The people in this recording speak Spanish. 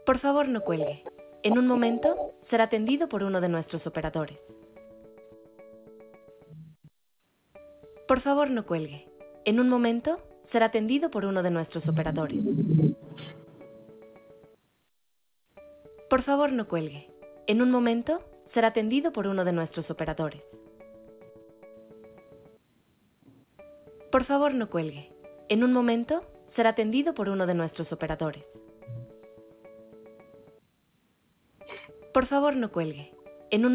Por favor, no cuelgue. En un momento será atendido por uno de nuestros operadores. Por favor, no cuelgue. En un momento será atendido por uno de nuestros operadores. Por favor, no cuelgue. En un momento será atendido por uno de nuestros operadores. Por favor, no cuelgue. En un momento será atendido por uno de nuestros operadores. Por favor, no cuelgue.